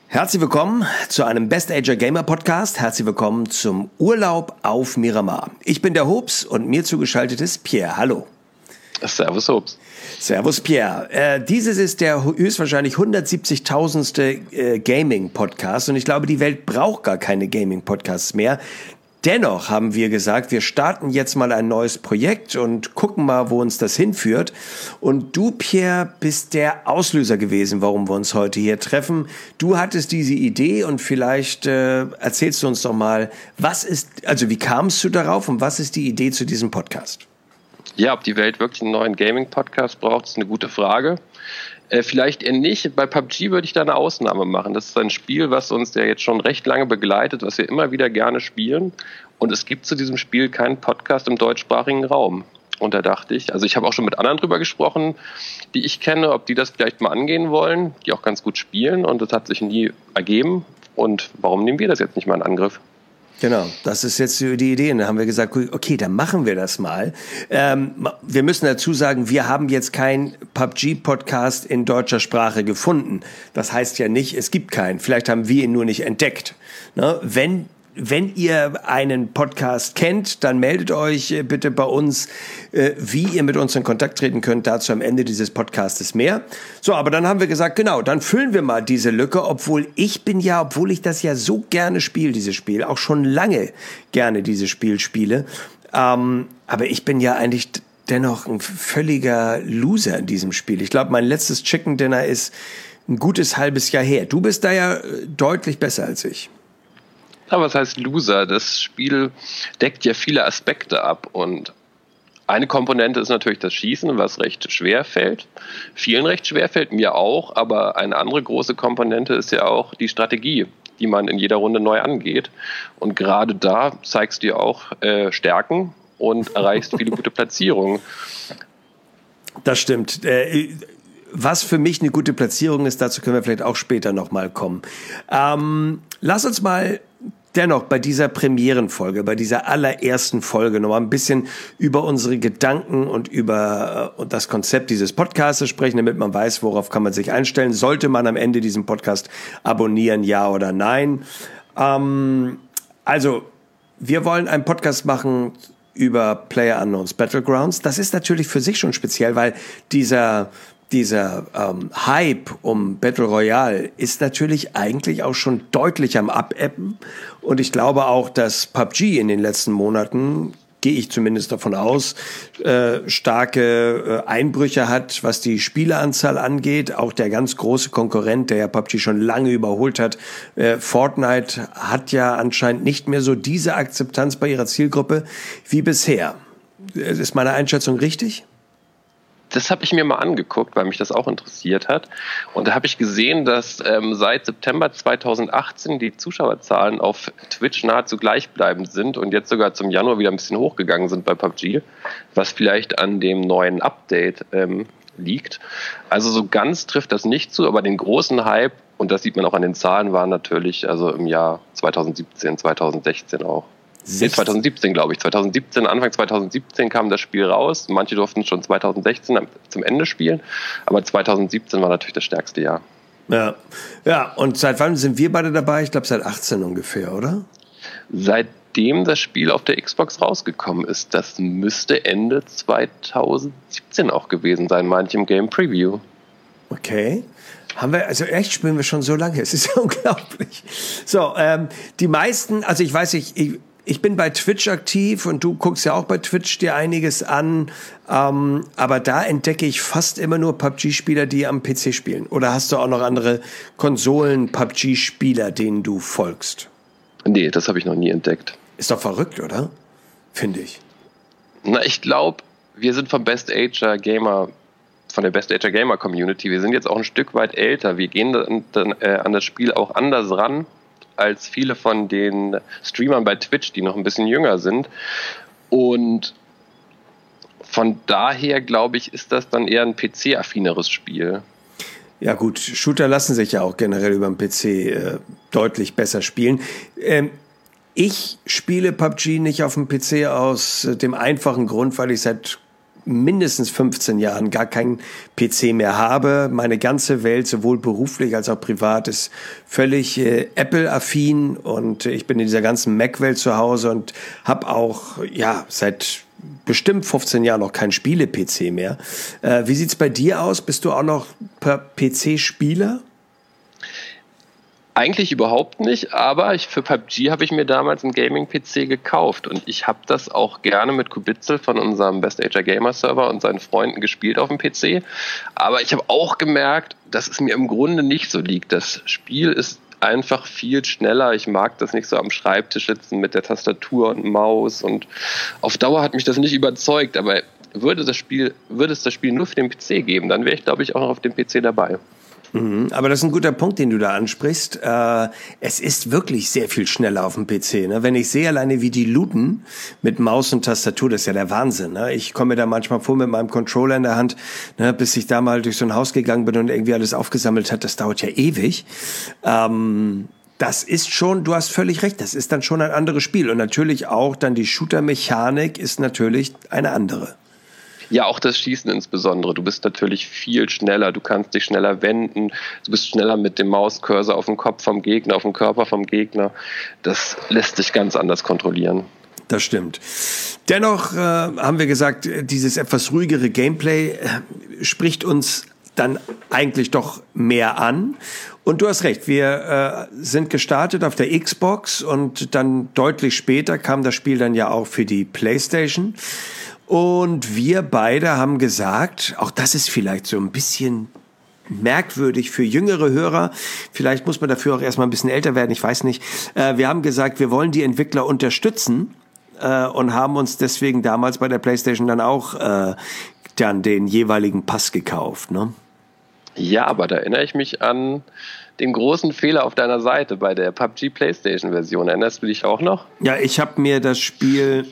Herzlich willkommen zu einem Best Ager Gamer Podcast. Herzlich willkommen zum Urlaub auf Miramar. Ich bin der Hobbs und mir zugeschaltet ist Pierre. Hallo. Servus Hobbs. Servus Pierre. Dieses ist der höchstwahrscheinlich 170.000. Gaming-Podcast und ich glaube, die Welt braucht gar keine Gaming-Podcasts mehr. Dennoch haben wir gesagt, wir starten jetzt mal ein neues Projekt und gucken mal, wo uns das hinführt. Und du, Pierre, bist der Auslöser gewesen, warum wir uns heute hier treffen. Du hattest diese Idee und vielleicht erzählst du uns doch mal, wie kamst du darauf und was ist die Idee zu diesem Podcast? Ja, ob die Welt wirklich einen neuen Gaming-Podcast braucht, ist eine gute Frage. Vielleicht eher nicht. Bei PUBG würde ich da eine Ausnahme machen. Das ist ein Spiel, was uns ja jetzt schon recht lange begleitet, was wir immer wieder gerne spielen. Und es gibt zu diesem Spiel keinen Podcast im deutschsprachigen Raum. Und da dachte ich, also ich habe auch schon mit anderen drüber gesprochen, die ich kenne, ob die das vielleicht mal angehen wollen, die auch ganz gut spielen. Und das hat sich nie ergeben. Und warum nehmen wir das jetzt nicht mal in Angriff? Genau, das ist jetzt die Idee. Und da haben wir gesagt, okay, dann machen wir das mal. Wir müssen dazu sagen, wir haben jetzt keinen PUBG-Podcast in deutscher Sprache gefunden. Das heißt ja nicht, es gibt keinen. Vielleicht haben wir ihn nur nicht entdeckt. Ne? Wenn ihr einen Podcast kennt, dann meldet euch bitte bei uns, wie ihr mit uns in Kontakt treten könnt. Dazu am Ende dieses Podcastes mehr. So, aber dann haben wir gesagt, genau, dann füllen wir mal diese Lücke, obwohl ich das ja so gerne spiele, dieses Spiel, auch schon lange gerne dieses Spiel spiele. Aber ich bin ja eigentlich dennoch ein völliger Loser in diesem Spiel. Ich glaube, mein letztes Chicken Dinner ist ein gutes halbes Jahr her. Du bist da ja deutlich besser als ich. Aber was heißt Loser? Das Spiel deckt ja viele Aspekte ab und eine Komponente ist natürlich das Schießen, was recht schwer fällt. Vielen recht schwer fällt, mir auch, aber eine andere große Komponente ist ja auch die Strategie, die man in jeder Runde neu angeht. Und gerade da zeigst du ja auch Stärken und erreichst viele gute Platzierungen. Das stimmt. Was für mich eine gute Platzierung ist, dazu können wir vielleicht auch später nochmal kommen. Lass uns mal dennoch bei dieser Premierenfolge, bei dieser allerersten Folge noch mal ein bisschen über unsere Gedanken und über das Konzept dieses Podcasts sprechen, damit man weiß, worauf kann man sich einstellen. Sollte man am Ende diesen Podcast abonnieren, ja oder nein? Also, wir wollen einen Podcast machen über PlayerUnknown's Battlegrounds. Das ist natürlich für sich schon speziell, weil dieser Hype um Battle Royale ist natürlich eigentlich auch schon deutlich am Abebben. Und ich glaube auch, dass PUBG in den letzten Monaten, gehe ich zumindest davon aus, starke Einbrüche hat, was die Spieleranzahl angeht. Auch der ganz große Konkurrent, der ja PUBG schon lange überholt hat, Fortnite, hat ja anscheinend nicht mehr so diese Akzeptanz bei ihrer Zielgruppe wie bisher. Ist meine Einschätzung richtig? Das habe ich mir mal angeguckt, weil mich das auch interessiert hat. Und da habe ich gesehen, dass seit September 2018 die Zuschauerzahlen auf Twitch nahezu gleichbleibend sind und jetzt sogar zum Januar wieder ein bisschen hochgegangen sind bei PUBG, was vielleicht an dem neuen Update liegt. Also so ganz trifft das nicht zu, aber den großen Hype, und das sieht man auch an den Zahlen, war natürlich also im Jahr 2017, 2016 auch. 2017, glaube ich. Anfang 2017 kam das Spiel raus. Manche durften schon 2016 zum Ende spielen. Aber 2017 war natürlich das stärkste Jahr. Ja. Und seit wann sind wir beide dabei? Ich glaube, seit 18 ungefähr, oder? Seitdem das Spiel auf der Xbox rausgekommen ist. Das müsste Ende 2017 auch gewesen sein, manche im Game Preview. Okay. Also echt spielen wir schon so lange. Es ist ja unglaublich. So, die meisten, also ich weiß nicht, ich bin bei Twitch aktiv und du guckst ja auch bei Twitch dir einiges an, aber da entdecke ich fast immer nur PUBG-Spieler, die am PC spielen. Oder hast du auch noch andere Konsolen-PUBG-Spieler, denen du folgst? Nee, das habe ich noch nie entdeckt. Ist doch verrückt, oder? Finde ich. Na, ich glaube, wir sind von der Best Ager Gamer Community. Wir sind jetzt auch ein Stück weit älter. Wir gehen dann an das Spiel auch anders ran als viele von den Streamern bei Twitch, die noch ein bisschen jünger sind. Und von daher, glaube ich, ist das dann eher ein PC-affineres Spiel. Ja gut, Shooter lassen sich ja auch generell über den PC deutlich besser spielen. Ich spiele PUBG nicht auf dem PC aus dem einfachen Grund, weil ich seit mindestens 15 Jahren gar keinen PC mehr habe. Meine ganze Welt, sowohl beruflich als auch privat, ist völlig Apple-affin und ich bin in dieser ganzen Mac-Welt zu Hause und habe auch seit bestimmt 15 Jahren noch kein Spiele-PC mehr. Wie sieht's bei dir aus? Bist du auch noch PC-Spieler? Eigentlich überhaupt nicht, aber für PUBG habe ich mir damals einen Gaming-PC gekauft und ich habe das auch gerne mit Kubitzel von unserem Best Ager Gamer Server und seinen Freunden gespielt auf dem PC. Aber ich habe auch gemerkt, dass es mir im Grunde nicht so liegt. Das Spiel ist einfach viel schneller. Ich mag das nicht so am Schreibtisch sitzen mit der Tastatur und Maus und auf Dauer hat mich das nicht überzeugt, aber würde es das Spiel nur für den PC geben, dann wäre ich, glaube ich, auch noch auf dem PC dabei. Aber das ist ein guter Punkt, den du da ansprichst. Es ist wirklich sehr viel schneller auf dem PC. Ne? Wenn ich sehe alleine, wie die looten mit Maus und Tastatur, das ist ja der Wahnsinn. Ne? Ich komme mir da manchmal vor mit meinem Controller in der Hand, ne, bis ich da mal durch so ein Haus gegangen bin und irgendwie alles aufgesammelt hat. Das dauert ja ewig. Das ist schon, du hast völlig recht, das ist dann schon ein anderes Spiel. Und natürlich auch dann die Shooter-Mechanik ist natürlich eine andere. Ja, auch das Schießen insbesondere. Du bist natürlich viel schneller, du kannst dich schneller wenden, du bist schneller mit dem Mauscursor auf dem Kopf vom Gegner, auf dem Körper vom Gegner. Das lässt sich ganz anders kontrollieren. Das stimmt. Dennoch haben wir gesagt, dieses etwas ruhigere Gameplay spricht uns dann eigentlich doch mehr an. Und du hast recht, wir sind gestartet auf der Xbox und dann deutlich später kam das Spiel dann ja auch für die PlayStation. Und wir beide haben gesagt, auch das ist vielleicht so ein bisschen merkwürdig für jüngere Hörer. Vielleicht muss man dafür auch erstmal ein bisschen älter werden, ich weiß nicht. Wir haben gesagt, wir wollen die Entwickler unterstützen und haben uns deswegen damals bei der PlayStation dann auch dann den jeweiligen Pass gekauft, ne? Ja, aber da erinnere ich mich an den großen Fehler auf deiner Seite bei der PUBG PlayStation-Version. Erinnerst du dich auch noch? Ja, ich habe mir das Spiel,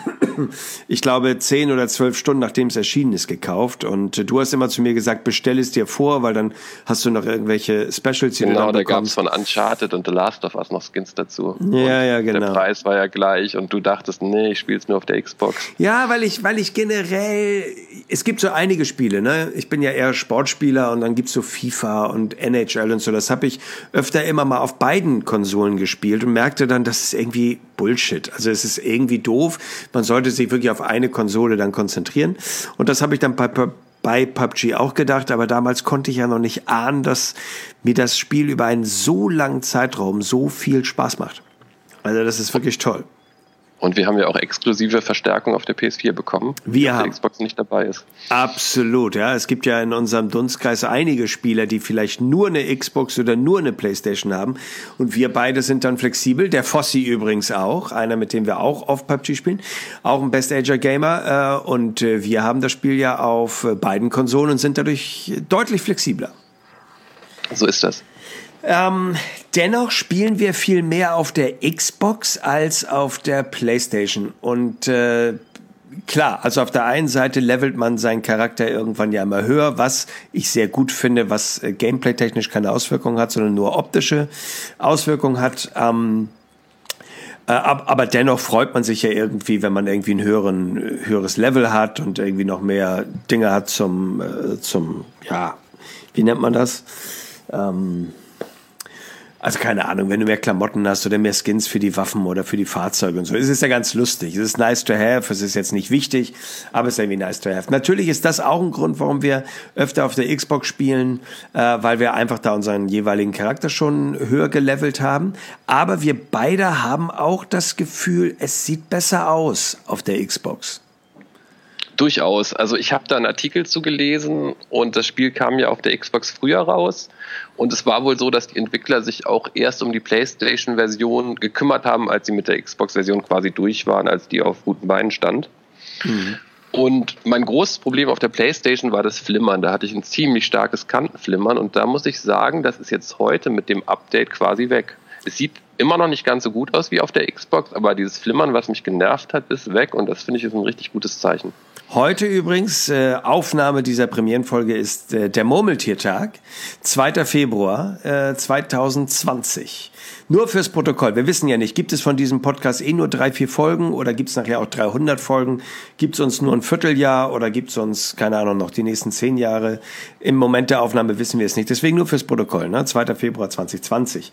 ich glaube, 10 oder 12 Stunden, nachdem es erschienen ist, gekauft. Und du hast immer zu mir gesagt, bestell es dir vor, weil dann hast du noch irgendwelche Specials, die du dann bekommst. Genau, da gab es von Uncharted und The Last of Us noch Skins dazu. Ja, genau. Der Preis war ja gleich und du dachtest, nee, ich spiele es nur auf der Xbox. Ja, weil ich generell, es gibt so einige Spiele, ne? Ich bin ja eher Sportspieler und dann gibt's so FIFA und NHL und so. Das habe ich öfter immer mal auf beiden Konsolen gespielt und merkte dann, das ist irgendwie Bullshit. Also es ist irgendwie doof. Man sollte sich wirklich auf eine Konsole dann konzentrieren. Und das habe ich dann bei PUBG auch gedacht, aber damals konnte ich ja noch nicht ahnen, dass mir das Spiel über einen so langen Zeitraum so viel Spaß macht. Also das ist wirklich toll. Und wir haben ja auch exklusive Verstärkung auf der PS4 bekommen, die auf der Xbox nicht dabei ist. Absolut, ja. Es gibt ja in unserem Dunstkreis einige Spieler, die vielleicht nur eine Xbox oder nur eine PlayStation haben. Und wir beide sind dann flexibel. Der Fossi übrigens auch, einer, mit dem wir auch auf PUBG spielen. Auch ein Best Ager Gamer. Und wir haben das Spiel ja auf beiden Konsolen und sind dadurch deutlich flexibler. So ist das. Dennoch spielen wir viel mehr auf der Xbox als auf der PlayStation. Und klar, also auf der einen Seite levelt man seinen Charakter irgendwann ja immer höher, was ich sehr gut finde, was gameplay-technisch keine Auswirkungen hat, sondern nur optische Auswirkungen hat. Aber dennoch freut man sich ja irgendwie, wenn man irgendwie ein höheres Level hat und irgendwie noch mehr Dinge hat zum wie nennt man das? Also keine Ahnung, wenn du mehr Klamotten hast oder mehr Skins für die Waffen oder für die Fahrzeuge und so. Es ist ja ganz lustig. Es ist nice to have, es ist jetzt nicht wichtig, aber es ist irgendwie nice to have. Natürlich ist das auch ein Grund, warum wir öfter auf der Xbox spielen, weil wir einfach da unseren jeweiligen Charakter schon höher gelevelt haben. Aber wir beide haben auch das Gefühl, es sieht besser aus auf der Xbox. Durchaus. Also ich habe da einen Artikel zugelesen und das Spiel kam ja auf der Xbox früher raus. Und es war wohl so, dass die Entwickler sich auch erst um die PlayStation-Version gekümmert haben, als sie mit der Xbox-Version quasi durch waren, als die auf guten Beinen stand. Mhm. Und mein großes Problem auf der PlayStation war das Flimmern. Da hatte ich ein ziemlich starkes Kantenflimmern und da muss ich sagen, das ist jetzt heute mit dem Update quasi weg. Es sieht immer noch nicht ganz so gut aus wie auf der Xbox, aber dieses Flimmern, was mich genervt hat, ist weg und das finde ich ist ein richtig gutes Zeichen. Heute übrigens, Aufnahme dieser Premierenfolge ist der Murmeltiertag, 2. Februar 2020. Nur fürs Protokoll. Wir wissen ja nicht, gibt es von diesem Podcast nur 3-4 Folgen oder gibt es nachher auch 300 Folgen? Gibt es uns nur ein Vierteljahr oder gibt es uns, keine Ahnung, noch die nächsten 10 Jahre? Im Moment der Aufnahme wissen wir es nicht. Deswegen nur fürs Protokoll, ne? 2. Februar 2020.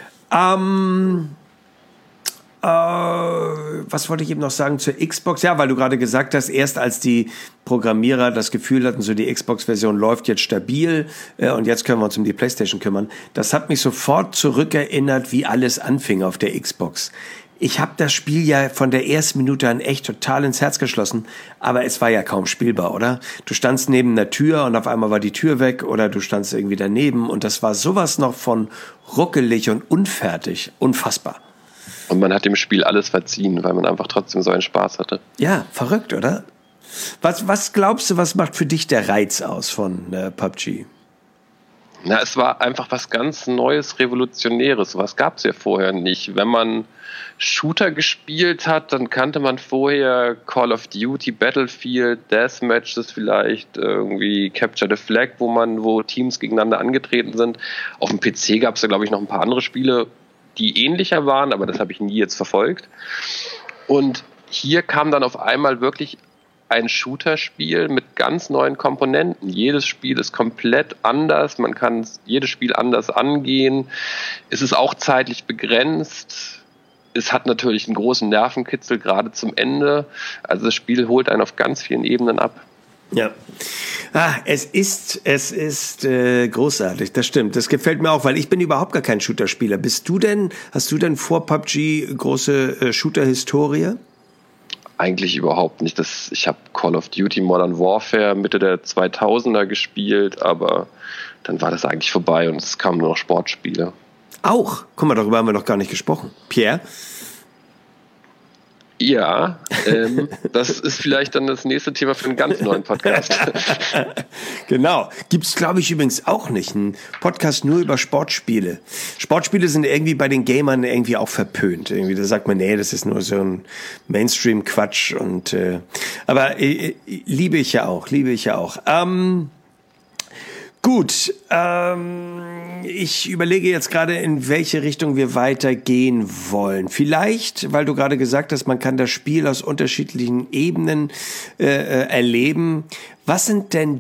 Was wollte ich eben noch sagen zur Xbox? Ja, weil du gerade gesagt hast, erst als die Programmierer das Gefühl hatten, so die Xbox-Version läuft jetzt stabil und jetzt können wir uns um die PlayStation kümmern. Das hat mich sofort zurückerinnert, wie alles anfing auf der Xbox. Ich habe das Spiel ja von der ersten Minute an echt total ins Herz geschlossen, aber es war ja kaum spielbar, oder? Du standst neben einer Tür und auf einmal war die Tür weg oder du standst irgendwie daneben und das war sowas noch von ruckelig und unfertig, unfassbar. Und man hat dem Spiel alles verziehen, weil man einfach trotzdem so einen Spaß hatte. Ja, verrückt, oder? Was glaubst du, was macht für dich der Reiz aus von PUBG? Na, es war einfach was ganz Neues, Revolutionäres. Was gab es ja vorher nicht. Wenn man Shooter gespielt hat, dann kannte man vorher Call of Duty, Battlefield, Deathmatches vielleicht, irgendwie Capture the Flag, wo Teams gegeneinander angetreten sind. Auf dem PC gab es ja, glaube ich, noch ein paar andere Spiele, die ähnlicher waren, aber das habe ich nie jetzt verfolgt. Und hier kam dann auf einmal wirklich ein Shooter-Spiel mit ganz neuen Komponenten. Jedes Spiel ist komplett anders, man kann jedes Spiel anders angehen. Es ist auch zeitlich begrenzt. Es hat natürlich einen großen Nervenkitzel, gerade zum Ende. Also das Spiel holt einen auf ganz vielen Ebenen ab. Ja, es ist großartig, das stimmt. Das gefällt mir auch, weil ich bin überhaupt gar kein Shooter-Spieler. Hast du denn vor PUBG große Shooter-Historie? Eigentlich überhaupt nicht. Ich habe Call of Duty Modern Warfare Mitte der 2000er gespielt, aber dann war das eigentlich vorbei und es kamen nur noch Sportspiele. Auch? Guck mal, darüber haben wir noch gar nicht gesprochen. Pierre? Ja, das ist vielleicht dann das nächste Thema für einen ganz neuen Podcast. Genau. Gibt's, glaube ich, übrigens auch nicht. Ein Podcast nur über Sportspiele. Sportspiele sind irgendwie bei den Gamern irgendwie auch verpönt. Irgendwie, da sagt man, nee, das ist nur so ein Mainstream-Quatsch. Aber liebe ich ja auch. Gut, ich überlege jetzt gerade, in welche Richtung wir weitergehen wollen. Vielleicht, weil du gerade gesagt hast, man kann das Spiel aus unterschiedlichen Ebenen erleben. Was ist denn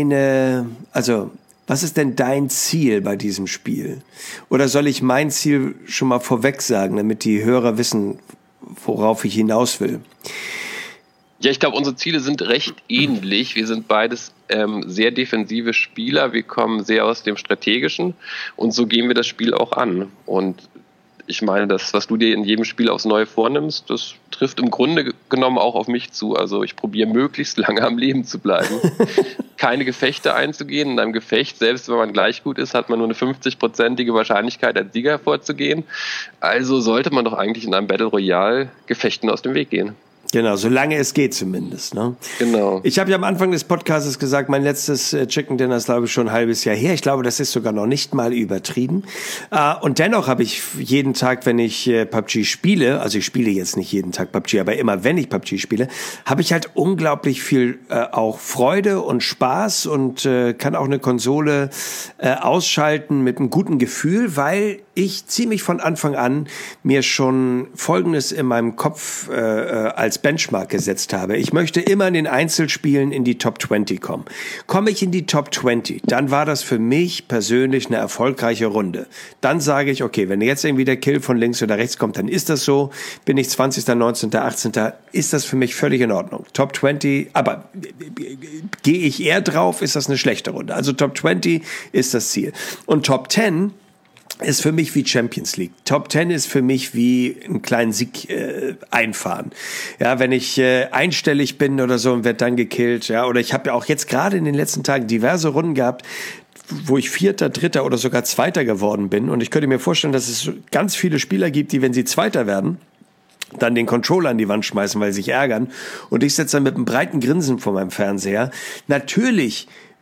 dein Ziel bei diesem Spiel? Oder soll ich mein Ziel schon mal vorweg sagen, damit die Hörer wissen, worauf ich hinaus will? Ja, ich glaube, unsere Ziele sind recht ähnlich. Wir sind beides sehr defensive Spieler. Wir kommen sehr aus dem Strategischen und so gehen wir das Spiel auch an. Und ich meine, das, was du dir in jedem Spiel aufs Neue vornimmst, das trifft im Grunde genommen auch auf mich zu. Also ich probiere möglichst lange am Leben zu bleiben, keine Gefechte einzugehen. In einem Gefecht, selbst wenn man gleich gut ist, hat man nur eine 50-prozentige Wahrscheinlichkeit, als Sieger hervorzugehen. Also sollte man doch eigentlich in einem Battle Royale Gefechten aus dem Weg gehen. Genau, solange es geht zumindest. Ne? Genau. Ich habe ja am Anfang des Podcasts gesagt, mein letztes Chicken Dinner ist, glaube ich, schon ein halbes Jahr her. Ich glaube, das ist sogar noch nicht mal übertrieben. Und dennoch habe ich jeden Tag, wenn ich PUBG spiele, also ich spiele jetzt nicht jeden Tag PUBG, aber immer wenn ich PUBG spiele, habe ich halt unglaublich viel auch Freude und Spaß und kann auch eine Konsole ausschalten mit einem guten Gefühl, weil ich ziemlich von Anfang an mir schon Folgendes in meinem Kopf als Benchmark gesetzt habe. Ich möchte immer in den Einzelspielen in die Top 20 kommen. Komme ich in die Top 20, dann war das für mich persönlich eine erfolgreiche Runde. Dann sage ich, okay, wenn jetzt irgendwie der Kill von links oder rechts kommt, dann ist das so. Bin ich 20., 19., 18., ist das für mich völlig in Ordnung. Top 20, aber gehe ich eher drauf, ist das eine schlechte Runde. Also Top 20 ist das Ziel. Und Top 10 ist für mich wie Champions League. Top 10 ist für mich wie einen kleinen Sieg einfahren. Ja, wenn ich einstellig bin oder so und werde dann gekillt, ja, oder ich habe ja auch jetzt gerade in den letzten Tagen diverse Runden gehabt, wo ich 4., 3. oder sogar 2. geworden bin. Und ich könnte mir vorstellen, dass es ganz viele Spieler gibt, die, wenn sie 2. werden, dann den Controller an die Wand schmeißen, weil sie sich ärgern. Und ich sitze dann mit einem breiten Grinsen vor meinem Fernseher. Natürlich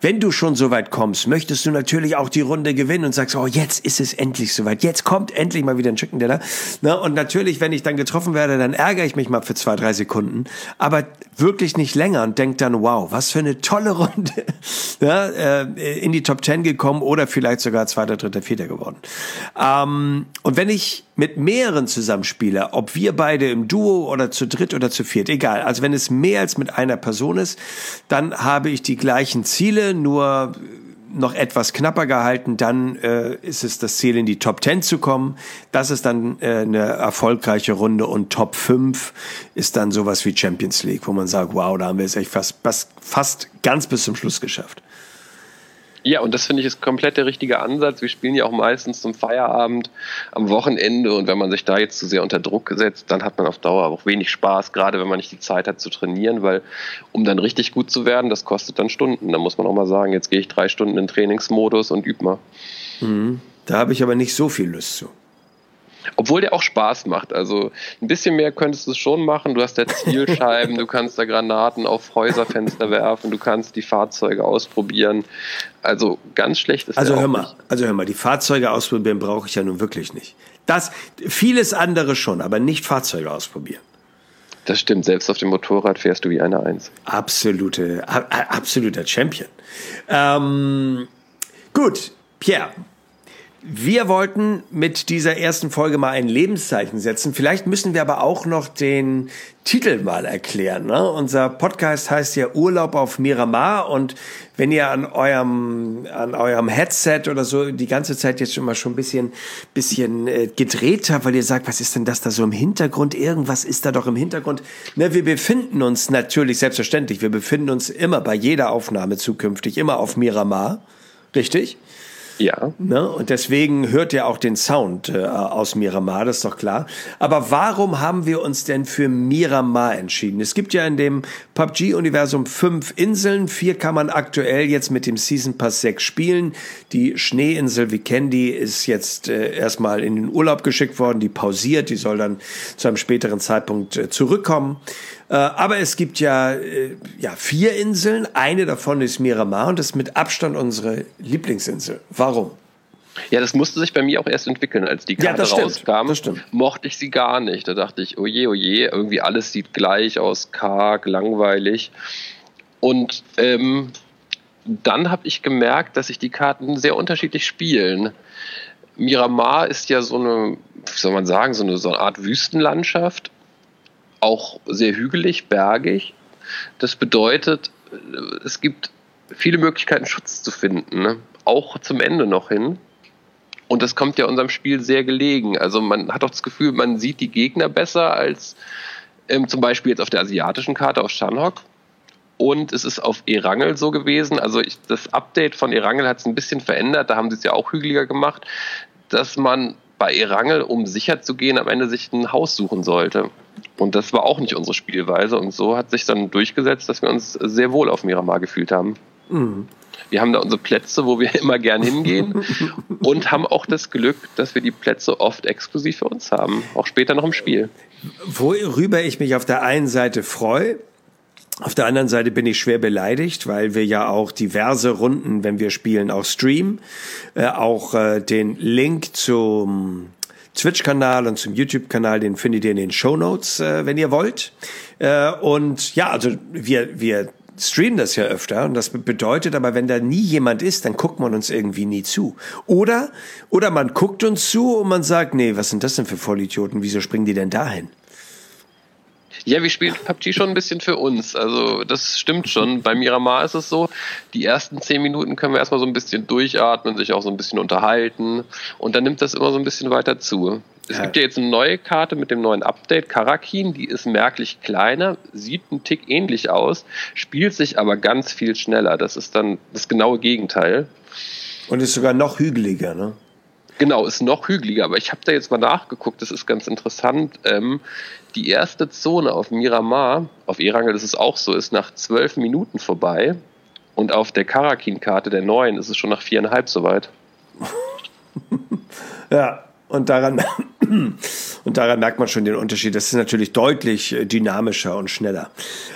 wenn du schon so weit kommst, möchtest du natürlich auch die Runde gewinnen und sagst, oh, jetzt ist es endlich soweit. Jetzt kommt endlich mal wieder ein Chicken Dinner. Na, und natürlich, wenn ich dann getroffen werde, dann ärgere ich mich mal für 2-3 Sekunden. Aber wirklich nicht länger und denk dann, wow, was für eine tolle Runde. Ja, in die Top 10 gekommen oder vielleicht sogar 2., 3., 4. geworden. Und wenn ich mit mehreren zusammenspiele, ob wir beide im Duo oder zu dritt oder zu viert, egal. Also wenn es mehr als mit einer Person ist, dann habe ich die gleichen Ziele, nur noch etwas knapper gehalten. Dann ist es das Ziel, in die Top 10 zu kommen. Das ist dann eine erfolgreiche Runde und Top 5 ist dann sowas wie Champions League, wo man sagt, wow, da haben wir es echt fast ganz bis zum Schluss geschafft. Ja, und das finde ich ist komplett der richtige Ansatz. Wir spielen ja auch meistens zum Feierabend am Wochenende und wenn man sich da jetzt zu sehr unter Druck setzt, dann hat man auf Dauer auch wenig Spaß, gerade wenn man nicht die Zeit hat zu trainieren, weil um dann richtig gut zu werden, das kostet dann Stunden. Da muss man auch mal sagen, jetzt gehe ich 3 Stunden in Trainingsmodus und übe mal. Da habe ich aber nicht so viel Lust zu. Obwohl der auch Spaß macht. Also ein bisschen mehr könntest du schon machen. Du hast da Zielscheiben, du kannst da Granaten auf Häuserfenster werfen, du kannst die Fahrzeuge ausprobieren. Also ganz schlecht ist also der hör auch mal, nicht. Also hör mal, die Fahrzeuge ausprobieren brauche ich ja nun wirklich nicht. Vieles andere schon, aber nicht Fahrzeuge ausprobieren. Das stimmt, selbst auf dem Motorrad fährst du wie eine Eins. Absoluter Champion. Gut, Pierre. Wir wollten mit dieser ersten Folge mal ein Lebenszeichen setzen. Vielleicht müssen wir aber auch noch den Titel mal erklären. Ne? Unser Podcast heißt ja Urlaub auf Miramar und wenn ihr an eurem Headset oder so die ganze Zeit jetzt schon mal ein bisschen gedreht habt, weil ihr sagt, was ist denn das da so im Hintergrund? Irgendwas ist da doch im Hintergrund. Ne, wir befinden uns natürlich, selbstverständlich, wir befinden uns immer bei jeder Aufnahme zukünftig immer auf Miramar. Richtig? Ja. Ne? Und deswegen hört ihr auch den Sound aus Miramar, das ist doch klar. Aber warum haben wir uns denn für Miramar entschieden? Es gibt ja in dem PUBG-Universum 5 Inseln. 4 kann man aktuell jetzt mit dem Season Pass 6 spielen. Die Schneeinsel, wir kennen die, ist jetzt erstmal in den Urlaub geschickt worden. Die pausiert, die soll dann zu einem späteren Zeitpunkt zurückkommen. Aber es gibt ja 4 Inseln. Eine davon ist Miramar und das ist mit Abstand unsere Lieblingsinsel. Warum? Ja, das musste sich bei mir auch erst entwickeln, als die Karte rauskam. Das stimmt. Mochte ich sie gar nicht. Da dachte ich, oje, irgendwie alles sieht gleich aus, karg, langweilig. Und dann habe ich gemerkt, dass sich die Karten sehr unterschiedlich spielen. Miramar ist ja so eine, wie soll man sagen, so eine Art Wüstenlandschaft. Auch sehr hügelig, bergig. Das bedeutet, es gibt viele Möglichkeiten, Schutz zu finden, ne? Auch zum Ende noch hin. Und das kommt ja unserem Spiel sehr gelegen. Also man hat auch das Gefühl, man sieht die Gegner besser als zum Beispiel jetzt auf der asiatischen Karte auf Shanghok. Und es ist auf Erangel so gewesen. Also das Update von Erangel hat es ein bisschen verändert. Da haben sie es ja auch hügeliger gemacht, dass man bei Erangel, um sicher zu gehen, am Ende sich ein Haus suchen sollte. Und das war auch nicht unsere Spielweise. Und so hat sich dann durchgesetzt, dass wir uns sehr wohl auf Miramar gefühlt haben. Mhm. Wir haben da unsere Plätze, wo wir immer gern hingehen und haben auch das Glück, dass wir die Plätze oft exklusiv für uns haben. Auch später noch im Spiel. Worüber ich mich auf der einen Seite freue, auf der anderen Seite bin ich schwer beleidigt, weil wir ja auch diverse Runden, wenn wir spielen, auch streamen. Auch den Link zum Twitch-Kanal und zum YouTube-Kanal, den findet ihr in den Shownotes, wenn ihr wollt. Und ja, also wir streamen das ja öfter und das bedeutet aber, wenn da nie jemand ist, dann guckt man uns irgendwie nie zu. Oder man guckt uns zu und man sagt, nee, was sind das denn für Vollidioten? Wieso springen die denn dahin? Ja, wir spielen PUBG schon ein bisschen für uns. Also das stimmt schon. Bei Miramar ist es so, die ersten 10 Minuten können wir erstmal so ein bisschen durchatmen, sich auch so ein bisschen unterhalten und dann nimmt das immer so ein bisschen weiter zu. Es gibt ja jetzt eine neue Karte mit dem neuen Update, Karakin, die ist merklich kleiner, sieht einen Tick ähnlich aus, spielt sich aber ganz viel schneller. Das ist dann das genaue Gegenteil. Und ist sogar noch hügeliger, ne? Genau, ist noch hügeliger, aber ich habe da jetzt mal nachgeguckt, das ist ganz interessant. Die erste Zone auf Miramar, auf Erangel ist es auch so, ist nach 12 Minuten vorbei und auf der Karakin-Karte, der neuen, ist es schon nach 4,5 soweit. Ja, und daran Und daran merkt man schon den Unterschied. Das ist natürlich deutlich dynamischer und schneller.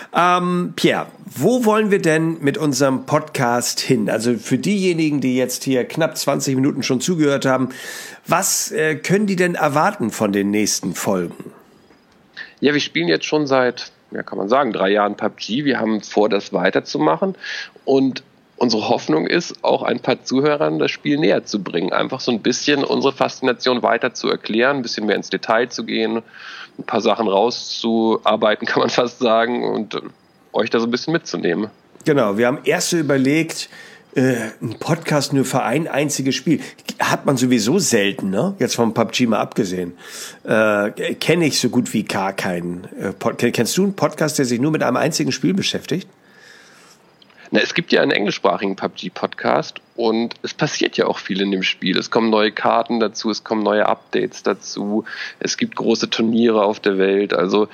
Pierre, wo wollen wir denn mit unserem Podcast hin? Also für diejenigen, die jetzt hier knapp 20 Minuten schon zugehört haben, was können die denn erwarten von den nächsten Folgen? Ja, wir spielen jetzt schon seit, kann man sagen, 3 Jahren PUBG. Wir haben vor, das weiterzumachen. Und unsere Hoffnung ist, auch ein paar Zuhörern das Spiel näher zu bringen. Einfach so ein bisschen unsere Faszination weiter zu erklären, ein bisschen mehr ins Detail zu gehen, ein paar Sachen rauszuarbeiten, kann man fast sagen, und euch da so ein bisschen mitzunehmen. Genau, wir haben erst so überlegt, ein Podcast nur für ein einziges Spiel. Hat man sowieso selten, ne? Jetzt vom PUBG mal abgesehen. Kenne ich so gut wie gar keinen. Kennst du einen Podcast, der sich nur mit einem einzigen Spiel beschäftigt? Na, es gibt ja einen englischsprachigen PUBG-Podcast und es passiert ja auch viel in dem Spiel. Es kommen neue Karten dazu, es kommen neue Updates dazu, es gibt große Turniere auf der Welt. Also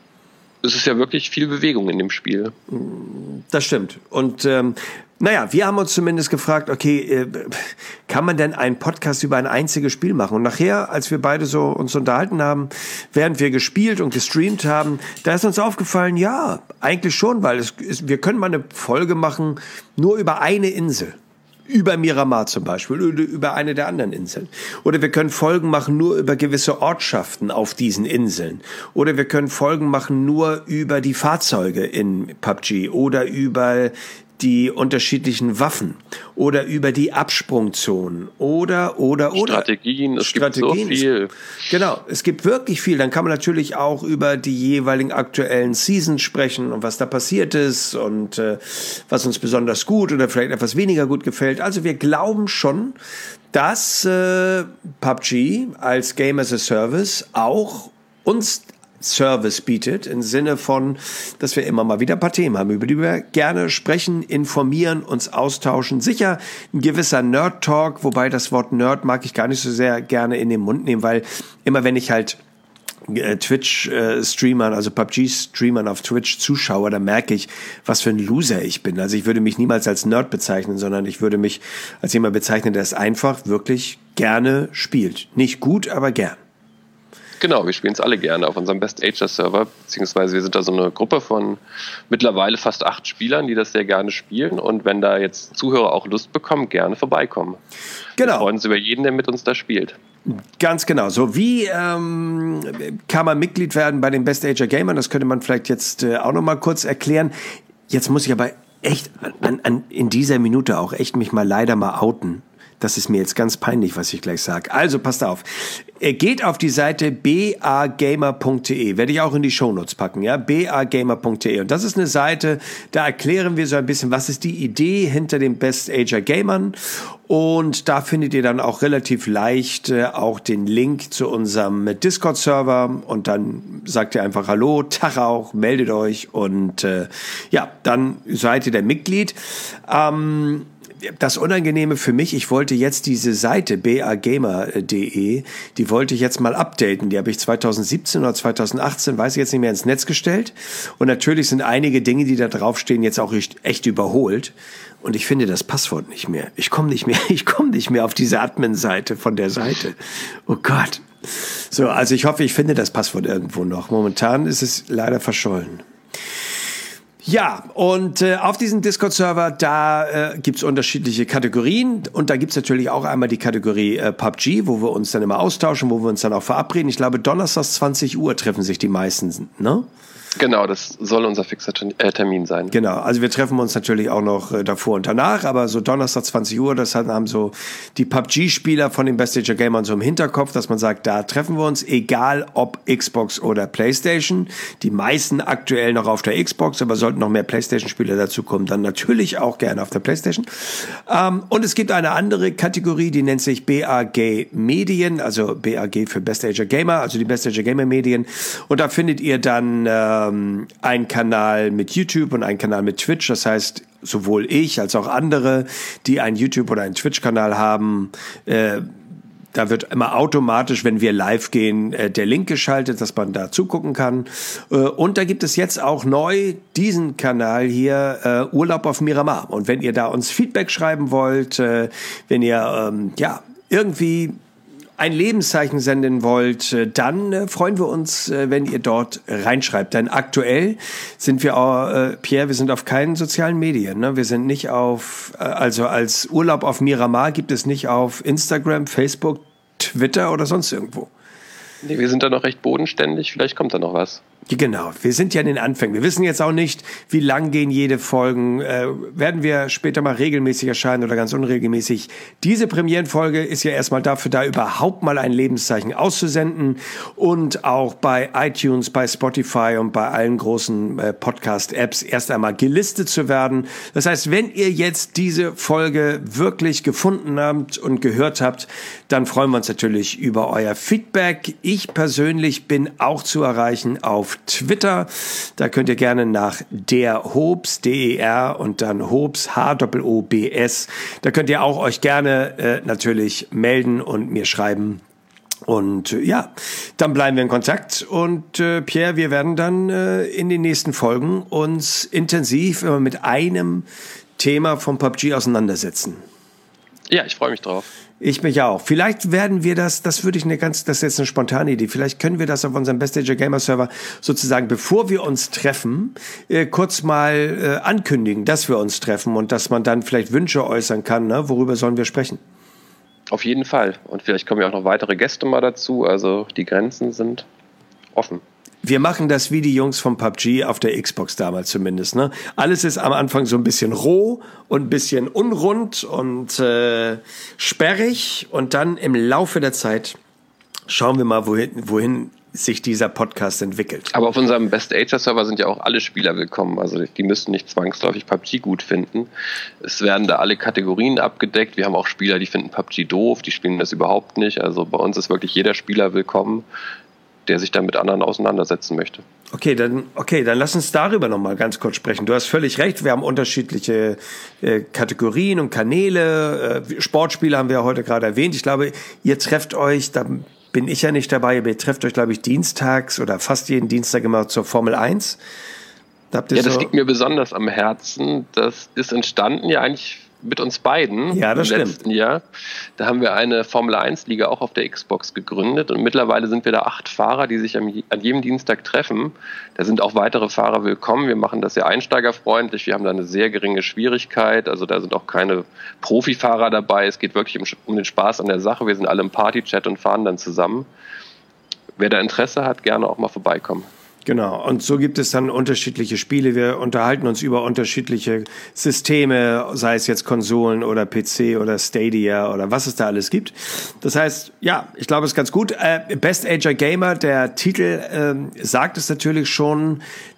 es ist ja wirklich viel Bewegung in dem Spiel. Das stimmt. Und wir haben uns zumindest gefragt, okay, kann man denn einen Podcast über ein einziges Spiel machen? Und nachher, als wir beide so uns unterhalten haben, während wir gespielt und gestreamt haben, da ist uns aufgefallen, ja, eigentlich schon, weil wir können mal eine Folge machen nur über eine Insel. Über Miramar zum Beispiel, oder über eine der anderen Inseln. Oder wir können Folgen machen nur über gewisse Ortschaften auf diesen Inseln. Oder wir können Folgen machen nur über die Fahrzeuge in PUBG oder über die unterschiedlichen Waffen oder über die Absprungzonen oder. Strategien, es gibt so viel. Genau, es gibt wirklich viel. Dann kann man natürlich auch über die jeweiligen aktuellen Seasons sprechen und was da passiert ist und was uns besonders gut oder vielleicht etwas weniger gut gefällt. Also wir glauben schon, dass PUBG als Game as a Service auch uns Service bietet, im Sinne von, dass wir immer mal wieder ein paar Themen haben, über die wir gerne sprechen, informieren, uns austauschen. Sicher ein gewisser Nerd-Talk, wobei das Wort Nerd mag ich gar nicht so sehr gerne in den Mund nehmen, weil immer wenn ich halt Twitch-Streamern, also PUBG-Streamern auf Twitch zuschaue, da merke ich, was für ein Loser ich bin. Also ich würde mich niemals als Nerd bezeichnen, sondern ich würde mich als jemand bezeichnen, der es einfach wirklich gerne spielt. Nicht gut, aber gern. Genau, wir spielen es alle gerne auf unserem Best Ager Server, beziehungsweise wir sind da so eine Gruppe von mittlerweile fast 8 Spielern, die das sehr gerne spielen, und wenn da jetzt Zuhörer auch Lust bekommen, gerne vorbeikommen. Genau. Wir freuen uns über jeden, der mit uns da spielt. Ganz genau. So, wie kann man Mitglied werden bei den Best Ager Gamern? Das könnte man vielleicht jetzt auch noch mal kurz erklären. Jetzt muss ich aber echt in dieser Minute auch echt mich mal leider mal outen. Das ist mir jetzt ganz peinlich, was ich gleich sage. Also passt auf. Geht auf die Seite bagamer.de. Werde ich auch in die Shownotes packen, ja? bagamer.de. Und das ist eine Seite, da erklären wir so ein bisschen, was ist die Idee hinter den Best Ager Gamern. Und da findet ihr dann auch relativ leicht auch den Link zu unserem Discord-Server. Und dann sagt ihr einfach Hallo, Tag auch, meldet euch. Und dann seid ihr der Mitglied. Das Unangenehme für mich, ich wollte jetzt diese Seite bagamer.de, die wollte ich jetzt mal updaten. Die habe ich 2017 oder 2018, weiß ich jetzt nicht mehr, ins Netz gestellt. Und natürlich sind einige Dinge, die da draufstehen, jetzt auch echt überholt. Und ich finde das Passwort nicht mehr. Ich komme nicht mehr auf diese Admin-Seite von der Seite. Oh Gott. So, also ich hoffe, ich finde das Passwort irgendwo noch. Momentan ist es leider verschollen. Ja, und auf diesem Discord-Server, da gibt's unterschiedliche Kategorien, und da gibt's natürlich auch einmal die Kategorie PUBG, wo wir uns dann immer austauschen, wo wir uns dann auch verabreden. Ich glaube, donnerstags 20 Uhr treffen sich die meisten, ne? Genau, das soll unser fixer Termin sein. Genau, also wir treffen uns natürlich auch noch davor und danach, aber so Donnerstag 20 Uhr, das haben so die PUBG-Spieler von den Best Ager Gamern so im Hinterkopf, dass man sagt, da treffen wir uns, egal ob Xbox oder PlayStation. Die meisten aktuell noch auf der Xbox, aber sollten noch mehr PlayStation-Spieler dazukommen, dann natürlich auch gerne auf der PlayStation. Und es gibt eine andere Kategorie, die nennt sich BAG Medien, also BAG für Best Ager Gamer, also die Best Ager Gamer Medien. Und da findet ihr dann einen Kanal mit YouTube und einen Kanal mit Twitch. Das heißt, sowohl ich als auch andere, die einen YouTube- oder einen Twitch-Kanal haben, da wird immer automatisch, wenn wir live gehen, der Link geschaltet, dass man da zugucken kann. Und da gibt es jetzt auch neu diesen Kanal hier, Urlaub auf Miramar. Und wenn ihr da uns Feedback schreiben wollt, wenn ihr irgendwie ein Lebenszeichen senden wollt, dann freuen wir uns, wenn ihr dort reinschreibt. Denn aktuell sind wir, Pierre, wir sind auf keinen sozialen Medien. Ne? Wir sind nicht auf, also als Urlaub auf Miramar gibt es nicht auf Instagram, Facebook, Twitter oder sonst irgendwo. Nee, wir sind da noch recht bodenständig, vielleicht kommt da noch was. Genau, wir sind ja in den Anfängen. Wir wissen jetzt auch nicht, wie lang gehen jede Folgen. Werden wir später mal regelmäßig erscheinen oder ganz unregelmäßig? Diese Premierenfolge ist ja erstmal dafür da, überhaupt mal ein Lebenszeichen auszusenden und auch bei iTunes, bei Spotify und bei allen großen Podcast-Apps erst einmal gelistet zu werden. Das heißt, wenn ihr jetzt diese Folge wirklich gefunden habt und gehört habt, dann freuen wir uns natürlich über euer Feedback. Ich persönlich bin auch zu erreichen auf Twitter. Da könnt ihr gerne nach der Hobbs, D-E-R und dann Hobbs, H-O-O-B-S. Da könnt ihr auch euch gerne natürlich melden und mir schreiben. Und ja, dann bleiben wir in Kontakt. Und Pierre, wir werden dann in den nächsten Folgen uns intensiv immer mit einem Thema vom PUBG auseinandersetzen. Ja, ich freue mich drauf. Ich mich auch. Vielleicht werden wir das ist jetzt eine spontane Idee, vielleicht können wir das auf unserem Best Ager Gamer Server sozusagen, bevor wir uns treffen, kurz mal ankündigen, dass wir uns treffen und dass man dann vielleicht Wünsche äußern kann, ne? Worüber sollen wir sprechen? Auf jeden Fall. Und vielleicht kommen ja auch noch weitere Gäste mal dazu, also die Grenzen sind offen. Wir machen das wie die Jungs vom PUBG auf der Xbox damals zumindest. Ne? Alles ist am Anfang so ein bisschen roh und ein bisschen unrund und sperrig. Und dann im Laufe der Zeit schauen wir mal, wohin sich dieser Podcast entwickelt. Aber auf unserem Best Ager Server sind ja auch alle Spieler willkommen. Also die müssen nicht zwangsläufig PUBG gut finden. Es werden da alle Kategorien abgedeckt. Wir haben auch Spieler, die finden PUBG doof, die spielen das überhaupt nicht. Also bei uns ist wirklich jeder Spieler willkommen, der sich dann mit anderen auseinandersetzen möchte. Okay, dann lass uns darüber noch mal ganz kurz sprechen. Du hast völlig recht, wir haben unterschiedliche Kategorien und Kanäle. Sportspiele haben wir ja heute gerade erwähnt. Ich glaube, ihr trefft euch, da bin ich ja nicht dabei, aber ihr trefft euch, glaube ich, dienstags oder fast jeden Dienstag immer zur Formel 1. Das liegt mir besonders am Herzen. Das ist entstanden ja eigentlich mit uns beiden im letzten Jahr. Da haben wir eine Formel-1-Liga auch auf der Xbox gegründet und mittlerweile sind wir da 8 Fahrer, die sich an jedem Dienstag treffen. Da sind auch weitere Fahrer willkommen. Wir machen das sehr einsteigerfreundlich. Wir haben da eine sehr geringe Schwierigkeit. Also da sind auch keine Profifahrer dabei. Es geht wirklich um den Spaß an der Sache. Wir sind alle im Party-Chat und fahren dann zusammen. Wer da Interesse hat, gerne auch mal vorbeikommen. Genau, und so gibt es dann unterschiedliche Spiele. Wir unterhalten uns über unterschiedliche Systeme, sei es jetzt Konsolen oder PC oder Stadia oder was es da alles gibt. Das heißt, ja, ich glaube, es ist ganz gut. Best Ager Gamer, der Titel sagt es natürlich schon.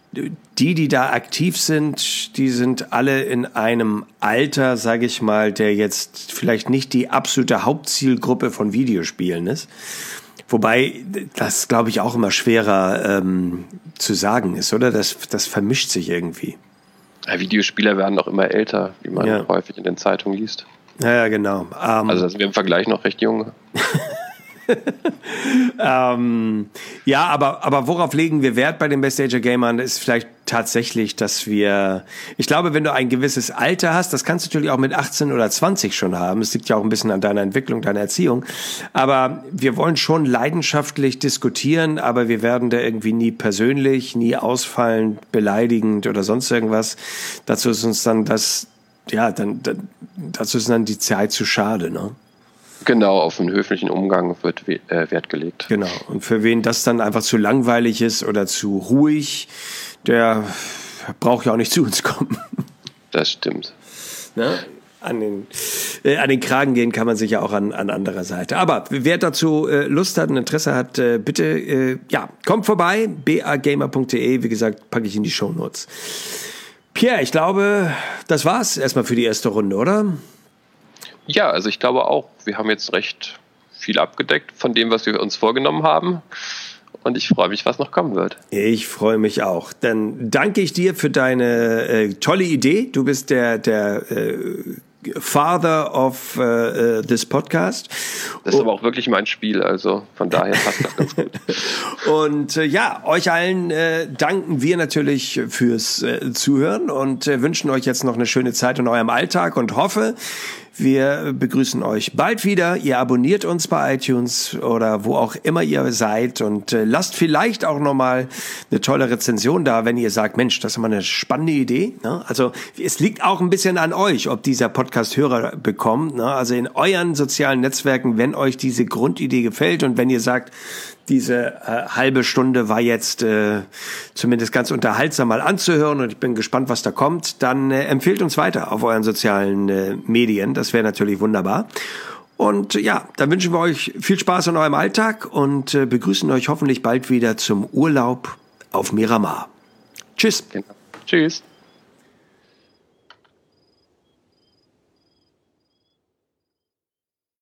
Die da aktiv sind, die sind alle in einem Alter, sage ich mal, der jetzt vielleicht nicht die absolute Hauptzielgruppe von Videospielen ist. Wobei das, glaube ich, auch immer schwerer zu sagen ist, oder? Das vermischt sich irgendwie. Ja, Videospieler werden auch immer älter, wie man häufig in den Zeitungen liest. Ja, genau. Also da sind wir im Vergleich noch recht jung. Ja, aber worauf legen wir Wert bei den Best Ager Gamern ist vielleicht tatsächlich, dass ich glaube, wenn du ein gewisses Alter hast, das kannst du natürlich auch mit 18 oder 20 schon haben. Es liegt ja auch ein bisschen an deiner Entwicklung, deiner Erziehung. Aber wir wollen schon leidenschaftlich diskutieren, aber wir werden da irgendwie nie persönlich, nie ausfallend, beleidigend oder sonst irgendwas. Dazu ist uns dann dazu ist dann die Zeit zu schade, ne? Genau, auf einen höflichen Umgang wird Wert gelegt. Genau, und für wen das dann einfach zu langweilig ist oder zu ruhig, der braucht ja auch nicht zu uns kommen. Das stimmt. Ne? An den Kragen gehen kann man sich ja auch an anderer Seite. Aber wer dazu Lust hat und Interesse hat, bitte, kommt vorbei, bagamer.de, wie gesagt, packe ich in die Shownotes. Pierre, ich glaube, das war's erstmal für die erste Runde, oder? Ja, also ich glaube auch, wir haben jetzt recht viel abgedeckt von dem, was wir uns vorgenommen haben. Und ich freue mich, was noch kommen wird. Ich freue mich auch. Dann danke ich dir für deine tolle Idee. Du bist der Father of this Podcast. Das ist aber auch wirklich mein Spiel, also von daher passt das ganz gut. Und euch allen danken wir natürlich fürs Zuhören und wünschen euch jetzt noch eine schöne Zeit in eurem Alltag und hoffe, Wir begrüßen euch bald wieder. Ihr abonniert uns bei iTunes oder wo auch immer ihr seid und lasst vielleicht auch nochmal eine tolle Rezension da, wenn ihr sagt, Mensch, das ist mal eine spannende Idee. Ne? Also es liegt auch ein bisschen an euch, ob dieser Podcast Hörer bekommt. Ne? Also in euren sozialen Netzwerken, wenn euch diese Grundidee gefällt und wenn ihr sagt, diese halbe Stunde war jetzt zumindest ganz unterhaltsam mal anzuhören und ich bin gespannt, was da kommt, dann empfehlt uns weiter auf euren sozialen Medien. Das wäre natürlich wunderbar. Und ja, dann wünschen wir euch viel Spaß in eurem Alltag und begrüßen euch hoffentlich bald wieder zum Urlaub auf Miramar. Tschüss. Genau. Tschüss.